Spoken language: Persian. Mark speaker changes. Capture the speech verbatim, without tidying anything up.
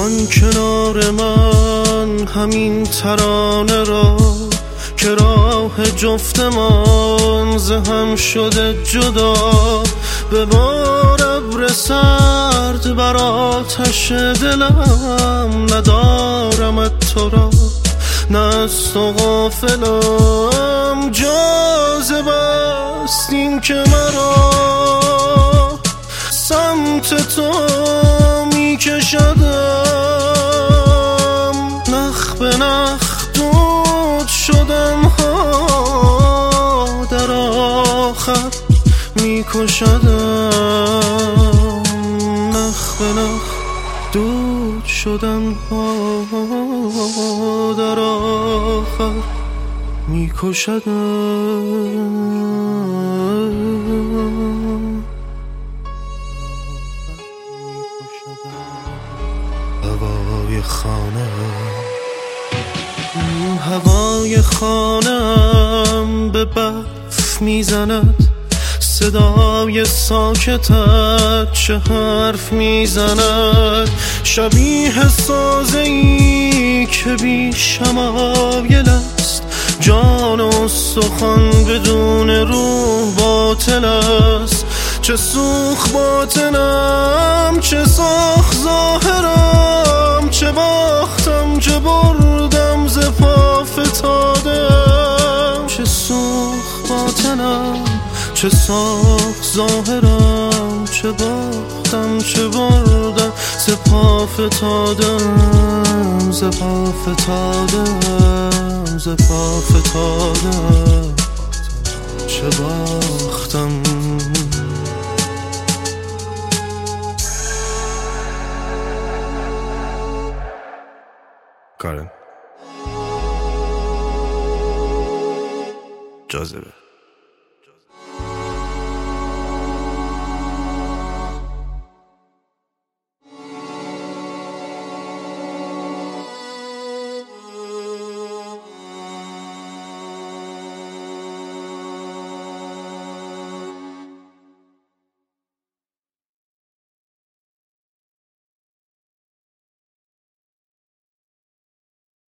Speaker 1: آن کنار من همین ترانه را که راه جفتمان ز هم شده جدا، به بار ابر سرد بر آتش دلم ندارمت تو را، نه از تو غافلم. جاذبه است این که مرا سمت تو می کشدم، نخ به نخ دود شدم ها در آخر می کشدم، نخ به نخ دود شدم ها در آخر می کشدم. هوای خانه هوای خانم به برف میزند، صدای ساکتت چه حرف میزند، شبیه سازه‌ای که بی شمایل است، جان و سخن بدون روح باطل است. چه سوخ باطنم چه ساخ ظاهرم، چه باختم چه بردم ز پا فتادم، چه سوخ باطنم چه ساخ ظاهرم، چه باختم چه بردم ز پا فتادم، ز پا فتادم، ز پا فتادم، چه باختم. کارن جاذبه.